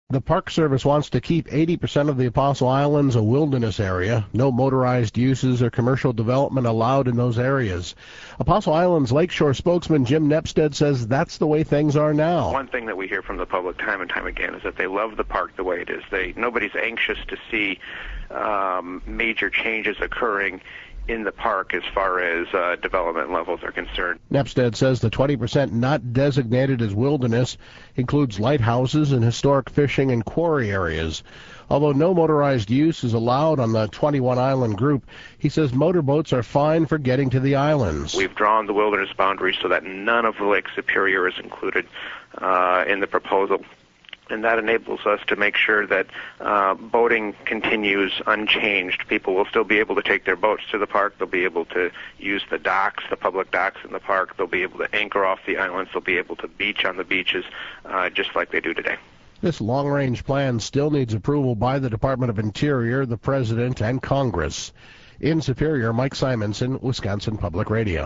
The Park Service wants to keep 80% of the Apostle Islands a wilderness area. No motorized uses or commercial development allowed in those areas. Apostle Islands Lakeshore spokesman Jim Nepstead says that's the way things are now. One thing that we hear from the public time and time again is that they love the park the way it is. Nobody's anxious to see major changes occurring in the park as far as development levels are concerned. Nepstead says the 20% not designated as wilderness includes lighthouses and historic fishing and quarry areas. Although no motorized use is allowed on the 21-island group, he says motorboats are fine for getting to the islands. We've drawn the wilderness boundary so that none of Lake Superior is included in the proposal. And that enables us to make sure that boating continues unchanged. People will still be able to take their boats to the park. They'll be able to use the docks, the public docks in the park. They'll be able to anchor off the islands. They'll be able to beach on the beaches just like they do today. This long-range plan still needs approval by the Department of Interior, the President, and Congress. In Superior, Mike Simonson, Wisconsin Public Radio.